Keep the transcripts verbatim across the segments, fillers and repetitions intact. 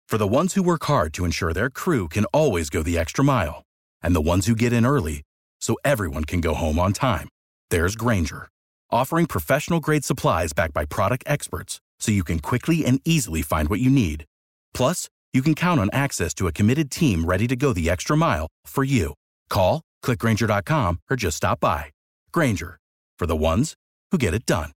For the ones who work hard to ensure their crew can always go the extra mile, and the ones who get in early so everyone can go home on time, there's Grainger, offering professional-grade supplies backed by product experts so you can quickly and easily find what you need. Plus, you can count on access to a committed team ready to go the extra mile for you. Call, click Grainger dot com, or just stop by. Grainger, for the ones who get it done.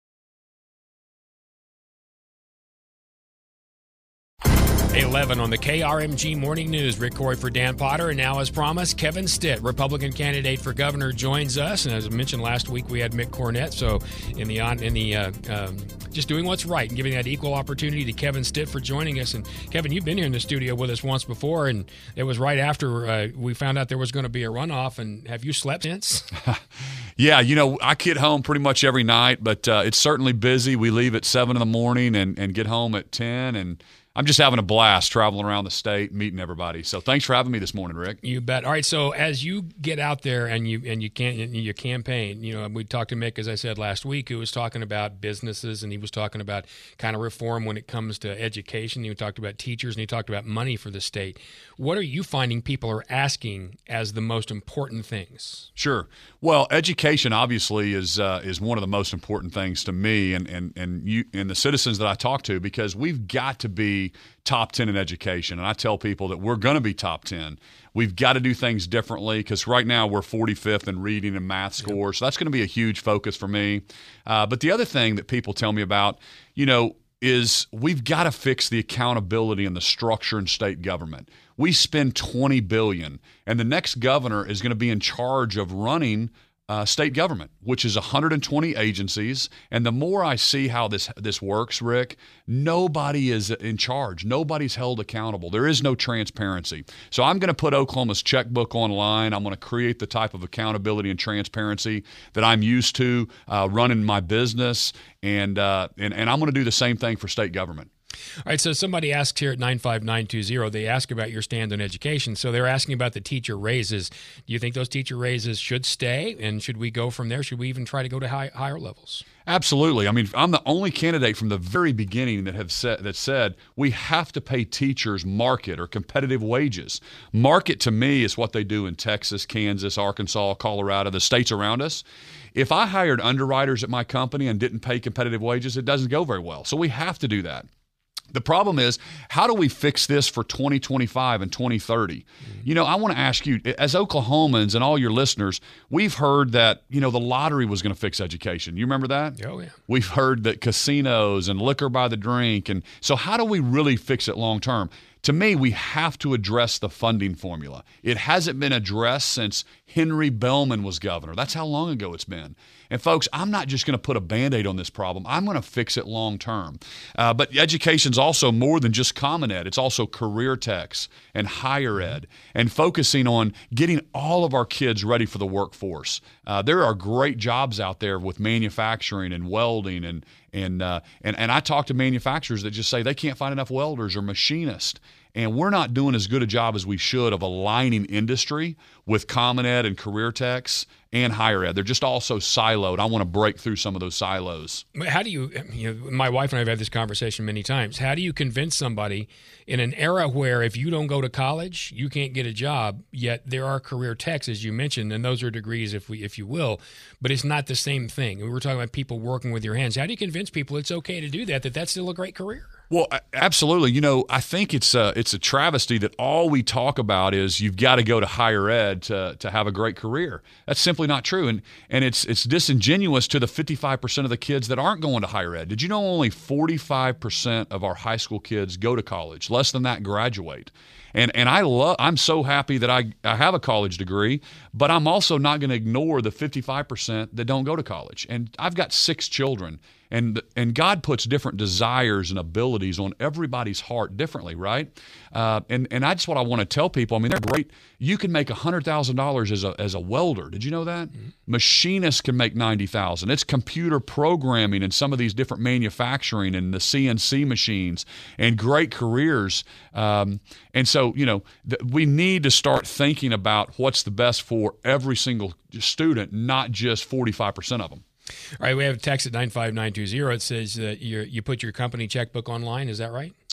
eleven on the K R M G Morning News. Rick Corey for Dan Potter. And now, as promised, Kevin Stitt, Republican candidate for governor, joins us. And as I mentioned last week, we had Mick Cornett. So in the on in the uh, um, just doing what's right and giving that equal opportunity to Kevin Stitt for joining us. And Kevin, you've been here in the studio with us once before, and it was right after uh, we found out there was going to be a runoff. And have you slept since? Yeah, you know, I get home pretty much every night, but uh, it's certainly busy. We leave at seven in the morning and, and get home at ten, and I'm just having a blast traveling around the state, meeting everybody. So thanks for having me this morning, Rick. You bet. All right, so as you get out there and you and you can your campaign, you know, we talked to Mick, as I said last week, who was talking about businesses, and he was talking about kind of reform when it comes to education. He talked about teachers, and he talked about money for the state. What are you finding people are asking as the most important things? Sure. Well, education obviously is uh, is one of the most important things to me and and and you and the citizens that I talk to, because we've got to be top ten in education. And I tell people that we're going to be top ten. We've got to do things differently, because right now we're forty-fifth in reading and math scores. Yep. So that's going to be a huge focus for me. Uh, but the other thing that people tell me about, you know, is we've got to fix the accountability and the structure in state government. We spend twenty billion dollars, and the next governor is going to be in charge of running Uh, state government, which is one hundred twenty agencies. And the more I see how this this works, Rick, nobody is in charge. Nobody's held accountable. There is no transparency. So I'm going to put Oklahoma's checkbook online. I'm going to create the type of accountability and transparency that I'm used to uh, running my business. And, uh, and, and I'm going to do the same thing for state government. All right, so somebody asks here at nine five nine two zero, they ask about your stand on education. So they're asking about the teacher raises. Do you think those teacher raises should stay, and should we go from there? Should we even try to go to high, higher levels? Absolutely. I mean, I'm the only candidate from the very beginning that have said that said we have to pay teachers market or competitive wages. Market to me is what they do in Texas, Kansas, Arkansas, Colorado, the states around us. If I hired underwriters at my company and didn't pay competitive wages, it doesn't go very well. So we have to do that. The problem is, how do we fix this for twenty twenty-five and twenty thirty? Mm-hmm. You know, I want to ask you, as Oklahomans and all your listeners, we've heard that, you know, the lottery was going to fix education. You remember that? Oh, yeah. We've heard that casinos and liquor by the drink. And so how do we really fix it long term? To me, we have to address the funding formula. It hasn't been addressed since Henry Bellman was governor. That's how long ago it's been. And folks, I'm not just going to put a Band-Aid on this problem. I'm going to fix it long term. Uh, but education's also more than just Common Ed. It's also career techs and higher ed, and focusing on getting all of our kids ready for the workforce. Uh, there are great jobs out there with manufacturing and welding, and and uh, and and I talk to manufacturers that just say they can't find enough welders or machinists. And we're not doing as good a job as we should of aligning industry with Common Ed and career techs and higher ed. They're just all so siloed. I want to break through some of those silos. How do you, you know, my wife and I have had this conversation many times. How do you convince somebody in an era where if you don't go to college, you can't get a job, yet there are career techs, as you mentioned, and those are degrees, if we, if you will, but it's not the same thing. We were talking about people working with your hands. How do you convince people it's okay to do that, that that's still a great career? Well, absolutely. You know, I think it's a, it's a travesty that all we talk about is you've got to go to higher ed to, to have a great career. That's simply not true. And and it's it's disingenuous to the fifty-five percent of the kids that aren't going to higher ed. Did you know only forty-five percent of our high school kids go to college? Less than that graduate. And and I love I'm so happy that I, I have a college degree, but I'm also not going to ignore the fifty-five percent that don't go to college. And I've got six children. And and God puts different desires and abilities on everybody's heart differently, right? Uh, and and that's what I want to tell people. I mean, they're great. You can make one hundred thousand dollars as a as a welder. Did you know that? Mm-hmm. Machinists can make ninety thousand dollars. It's computer programming and some of these different manufacturing and the C N C machines and great careers. Um, and so, you know, th- we need to start thinking about what's the best for every single student, not just forty-five percent of them. All right, we have a text at nine five nine two zero. It says that you you put your company checkbook online. Is that right?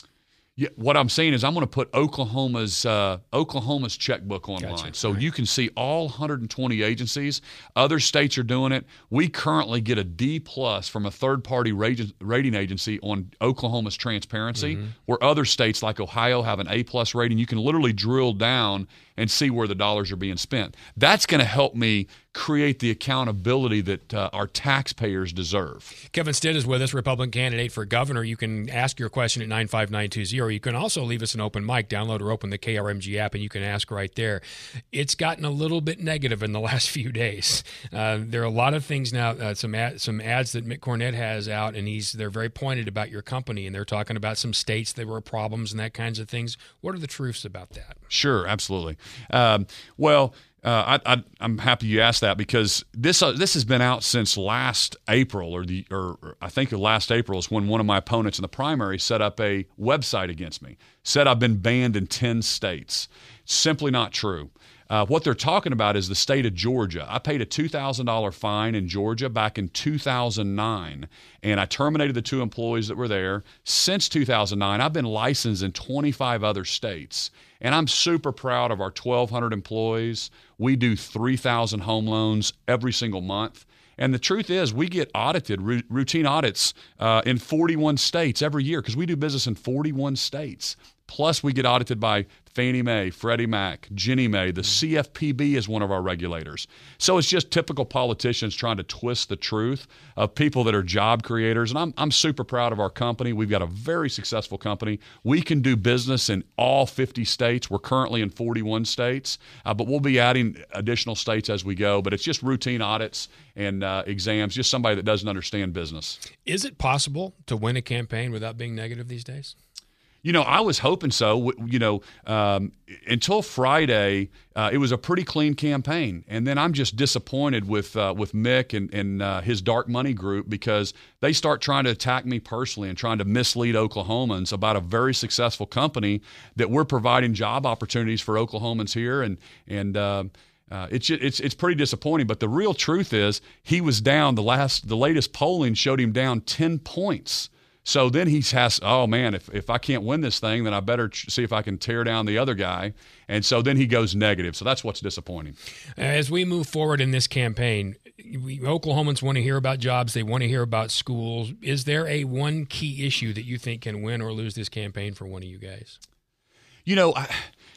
Yeah, what I'm saying is I'm going to put Oklahoma's uh, Oklahoma's checkbook online, Gotcha. so Right. you can see all one hundred twenty agencies. Other states are doing it. We currently get a D plus from a third party rating rating agency on Oklahoma's transparency, Mm-hmm. where other states like Ohio have an A plus rating. You can literally drill down and see where the dollars are being spent. That's going to help me create the accountability that uh, our taxpayers deserve. Kevin Stitt is with us, Republican candidate for governor. You can ask your question at nine five nine two zero. You can also leave us an open mic. Download or open the K R M G app, and you can ask right there. It's gotten a little bit negative in the last few days. Uh, there are a lot of things now, uh, some ad, some ads that Mick Cornett has out, and he's they're very pointed about your company, and they're talking about some states that were problems and that kinds of things. What are the truths about that? Sure, absolutely. Um, well, uh, I, I, I'm happy you asked that because this uh, this has been out since last April, or the or, or I think last April is when one of my opponents in the primary set up a website against me. Said I've been banned in ten states. Simply not true. Uh, what they're talking about is the state of Georgia. I paid a two thousand dollars fine in Georgia back in two thousand nine, and I terminated the two employees that were there. Since two thousand nine, I've been licensed in twenty-five other states, and I'm super proud of our twelve hundred employees. We do three thousand home loans every single month. And the truth is, we get audited, r- routine audits uh, in forty-one states every year because we do business in forty-one states. Plus, we get audited by Fannie Mae, Freddie Mac, Ginnie Mae. The C F P B is one of our regulators. So it's just typical politicians trying to twist the truth of people that are job creators. And I'm, I'm super proud of our company. We've got a very successful company. We can do business in all fifty states. We're currently in forty-one states, uh, but we'll be adding additional states as we go. But it's just routine audits and uh, exams, just somebody that doesn't understand business. Is it possible to win a campaign without being negative these days? You know, I was hoping so. You know, um, until Friday, uh, it was a pretty clean campaign, and then I'm just disappointed with uh, with Mick and, and uh, his dark money group because they start trying to attack me personally and trying to mislead Oklahomans about a very successful company that we're providing job opportunities for Oklahomans here, and and. Uh, Uh, it's it's it's pretty disappointing, but the real truth is he was down. The last the latest polling showed him down ten points. So then he has, oh man, if if I can't win this thing, then I better ch- see if I can tear down the other guy. And so then he goes negative. So that's what's disappointing. As we move forward in this campaign, we, Oklahomans want to hear about jobs. They want to hear about schools. Is there a one key issue that you think can win or lose this campaign for one of you guys? You know, I,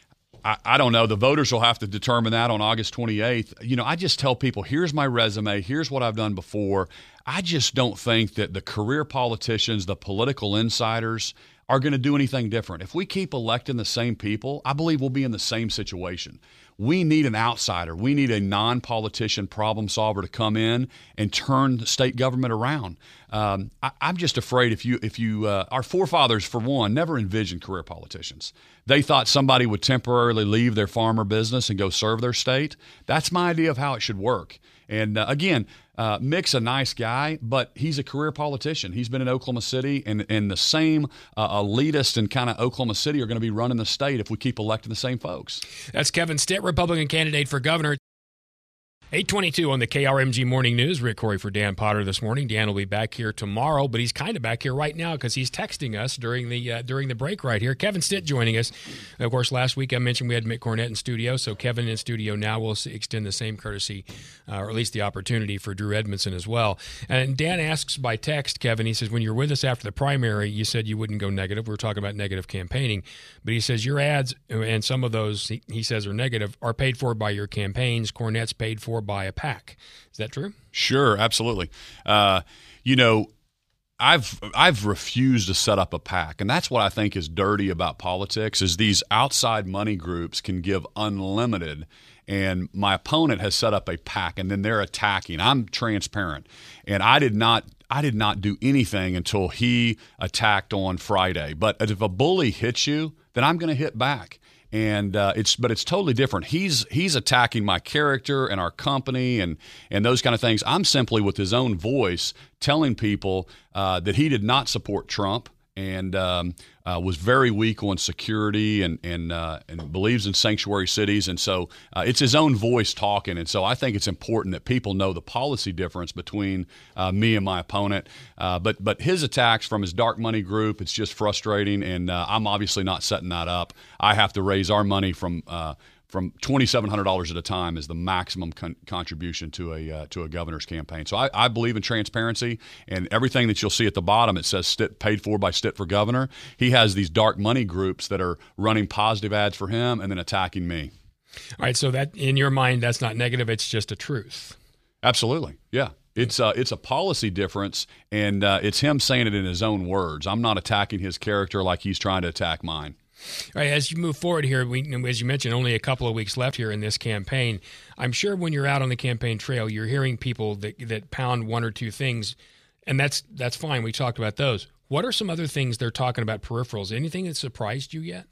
I, I don't know. The voters will have to determine that on August twenty-eighth. You know, I just tell people, here's my resume. Here's what I've done before. I just don't think that the career politicians, the political insiders, are going to do anything different. If we keep electing the same people, I believe we'll be in the same situation. We need an outsider. We need a non-politician problem solver to come in and turn the state government around. Um, I, I'm just afraid if you, if you, uh, our forefathers, for one, never envisioned career politicians. They thought somebody would temporarily leave their farmer business and go serve their state. That's my idea of how it should work. And uh, again, uh, Mick's a nice guy, but he's a career politician. He's been in Oklahoma City, and, and the same uh, elitists in kind of Oklahoma City are going to be running the state if we keep electing the same folks. That's Kevin Stitt, Republican candidate for governor. eight twenty-two on the K R M G Morning News. Rick Corey for Dan Potter this morning. Dan will be back here tomorrow, but he's kind of back here right now because he's texting us during the uh, during the break right here. Kevin Stitt joining us. Of course, last week I mentioned we had Mick Cornett in studio, so Kevin in studio now will extend the same courtesy, uh, or at least the opportunity for Drew Edmondson as well. And Dan asks by text, Kevin, he says, when you were with us after the primary, you said you wouldn't go negative. We were talking about negative campaigning. But he says your ads, and some of those, he, he says, are negative, are paid for by your campaigns. Cornett's paid for by a PAC. Is that true? Sure, absolutely. Uh, you know, I've I've refused to set up a PAC, and that's what I think is dirty about politics. Is these outside money groups can give unlimited, and my opponent has set up a PAC, and then they're attacking. I'm transparent, and I did not. I did not do anything until he attacked on Friday. But if a bully hits you, then I'm going to hit back. And uh, it's, but it's totally different. He's he's attacking my character and our company and and those kind of things. I'm simply with his own voice telling people uh, that he did not support Trump and um, uh, was very weak on security and and uh, and believes in sanctuary cities, and so uh, it's his own voice talking. And so I think it's important that people know the policy difference between uh, me and my opponent. Uh, but but his attacks from his dark money group, it's just frustrating, and uh, I'm obviously not setting that up. I have to raise our money from. Uh, From twenty-seven hundred dollars at a time is the maximum con- contribution to a uh, to a governor's campaign. So I, I believe in transparency, and everything that you'll see at the bottom, it says Stitt, paid for by Stitt for Governor. He has these dark money groups that are running positive ads for him and then attacking me. All right, so that in your mind, that's not negative; it's just a truth. Absolutely, yeah. It's uh, it's a policy difference, and uh, it's him saying it in his own words. I'm not attacking his character like he's trying to attack mine. All right, as you move forward here, we, as you mentioned, only a couple of weeks left here in this campaign. I'm sure when you're out on the campaign trail, you're hearing people that that pound one or two things, and that's that's fine. We talked about those. What are some other things they're talking about peripherals? Anything that surprised you yet?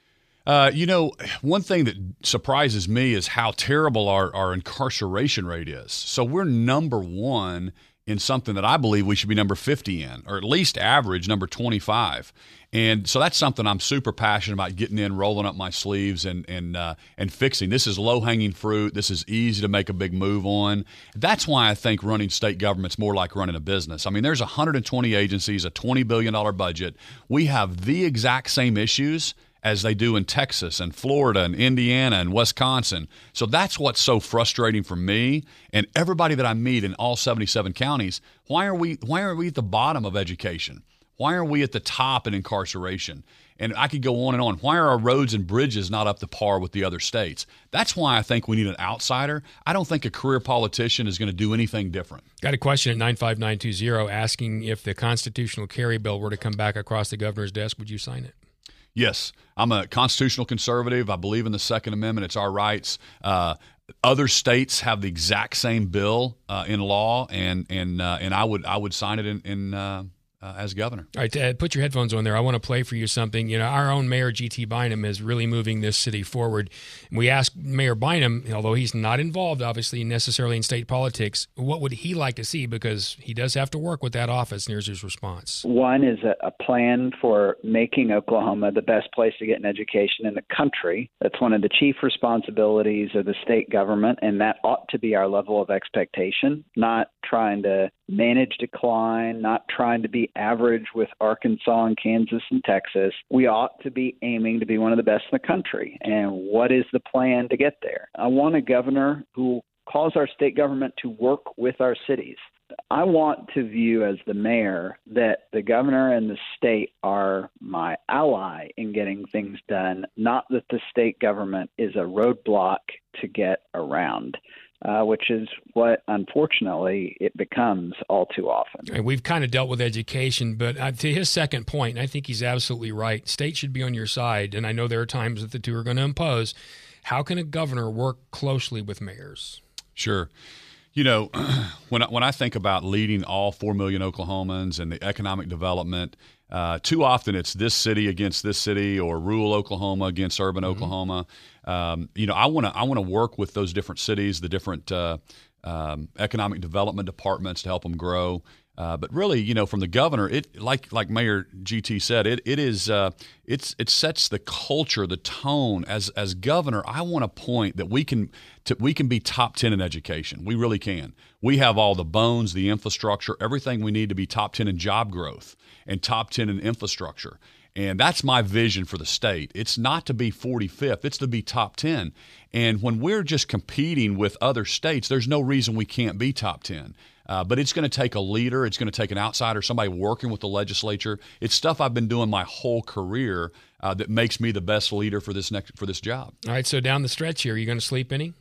Uh, you know, one thing that surprises me is how terrible our, our incarceration rate is. So we're number one in something that I believe we should be number fifty in, or at least average number twenty-five. And so that's something I'm super passionate about getting in, rolling up my sleeves, and and uh, and fixing. This is low-hanging fruit. This is easy to make a big move on. That's why I think running state government's more like running a business. I mean, there's one hundred twenty agencies, a twenty billion dollars budget. We have the exact same issues as they do in Texas and Florida and Indiana and Wisconsin. So that's what's so frustrating for me and everybody that I meet in all seventy-seven counties. Why are we why are we at the bottom of education? Why are we at the top in incarceration? And I could go on and on. Why are our roads and bridges not up to par with the other states? That's why I think we need an outsider. I don't think a career politician is going to do anything different. Got a question at nine five nine two zero asking if the constitutional carry bill were to come back across the governor's desk, would you sign it? Yes. I'm a constitutional conservative. I believe in the Second Amendment. It's our rights. Uh, other states have the exact same bill uh, in law, and and uh, and I would I would sign it in, in uh, Uh, as governor. All right, Ted, put your headphones on there. I want to play for you something. You know, our own Mayor G T Bynum is really moving this city forward. And we asked Mayor Bynum, although he's not involved, obviously, necessarily in state politics, what would he like to see? Because he does have to work with that office. And here's his response. One is a, a plan for making Oklahoma the best place to get an education in the country. That's one of the chief responsibilities of the state government, and that ought to be our level of expectation, not trying to manage decline, not trying to be average with Arkansas and Kansas and Texas. We ought to be aiming to be one of the best in the country. And what is the plan to get there? I want a governor who calls our state government to work with our cities. I want to view as the mayor that the governor and the state are my ally in getting things done, not that the state government is a roadblock to get around. Uh, which is what, unfortunately, it becomes all too often. And we've kind of dealt with education, but uh, to his second point, and I think he's absolutely right, state should be on your side, and I know there are times that the two are going to impose. How can a governor work closely with mayors? Sure. You know, when I, when I think about leading all four million Oklahomans and the economic development, uh, too often it's this city against this city or rural Oklahoma against urban mm-hmm. Oklahoma. Um, you know, I want to I want to work with those different cities, the different uh, um, economic development departments to help them grow. Uh, but really, you know, from the governor, it like like Mayor G T said, it it is uh, it's it sets the culture, the tone. As as governor, I want to point that we can to, we can be top ten in education. We really can. We have all the bones, the infrastructure, everything we need to be top ten in job growth and top ten in infrastructure. And that's my vision for the state. It's not to be forty-fifth. It's to be top ten. And when we're just competing with other states, there's no reason we can't be top ten. Uh, but it's going to take a leader. It's going to take an outsider, somebody working with the legislature. It's stuff I've been doing my whole career uh, that makes me the best leader for this next for this job. All right, so down the stretch here, are you going to sleep any?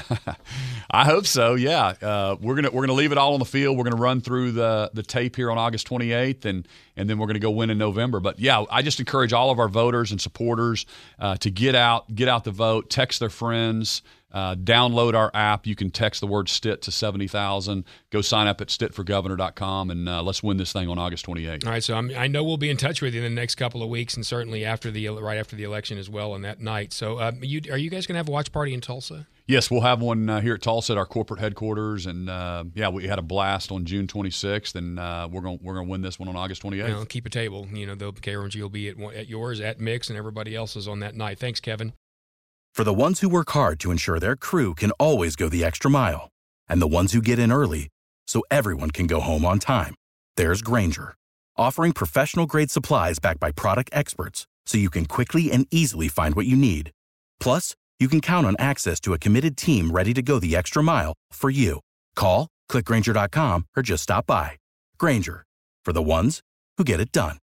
I hope so. Yeah, uh, we're gonna we're gonna leave it all on the field. We're gonna run through the the tape here on August twenty-eighth, and and then we're gonna go win in November. But yeah, I just encourage all of our voters and supporters uh, to get out, get out the vote, text their friends, uh, download our app. You can text the word Stitt to seventy thousand. Go sign up at stitt for governor dot com, and uh, let's win this thing on August twenty-eighth. All right, so I'm, I know we'll be in touch with you in the next couple of weeks, and certainly after the right after the election as well, on that night. So, uh, you, are you guys gonna have a watch party in Tulsa? Yes, we'll have one uh, here at Tulsa at our corporate headquarters, and uh, yeah, we had a blast on June twenty-sixth, and uh, we're going we're going to win this one on August twenty-eighth. You know, keep a table. You know, the K R M G will be at, at yours, at Mix, and everybody else's on that night. Thanks, Kevin. For the ones who work hard to ensure their crew can always go the extra mile, and the ones who get in early so everyone can go home on time, there's Grainger, offering professional-grade supplies backed by product experts so you can quickly and easily find what you need. Plus, you can count on access to a committed team ready to go the extra mile for you. Call, click Grainger dot com, or just stop by. Grainger, for the ones who get it done.